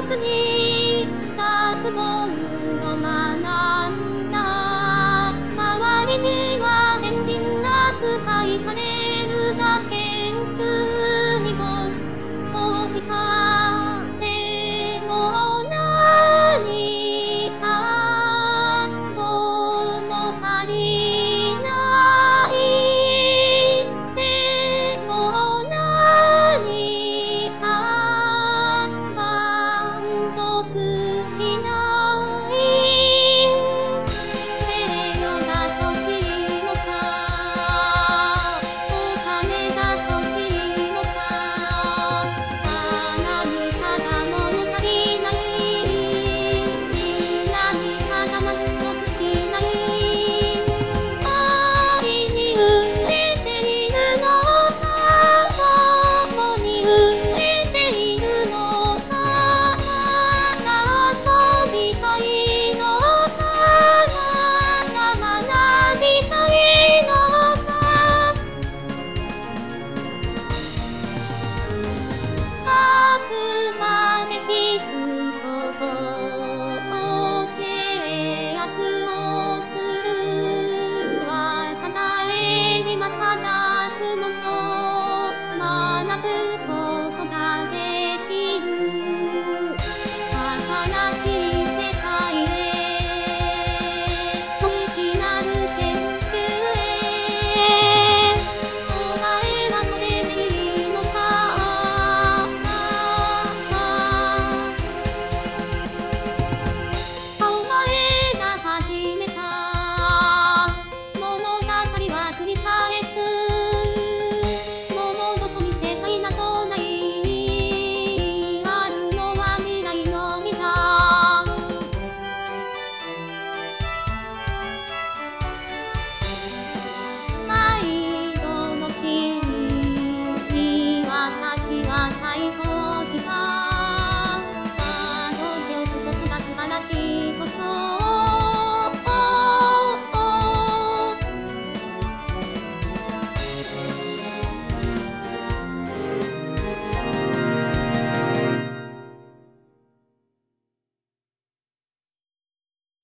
くに学問を学んだ。周りには変人扱いされるだけ国をこうしたでも何か物足りないでも何か満足しない名誉だとしいのかお金だとしいのか何かが物足りない何かが満足しない愛に飢えているのかどこに飢えているのかまた遊びたいのかまた学びたいのかあくまでひとと契約をするはただ絵にまただくもの学ぶことができる新しい世界へ大きなる研究へお前はそれでいいのかお前が始めた物語は繰り返す物事に世界などないあるのは未来のみだ毎度の日に私は解放した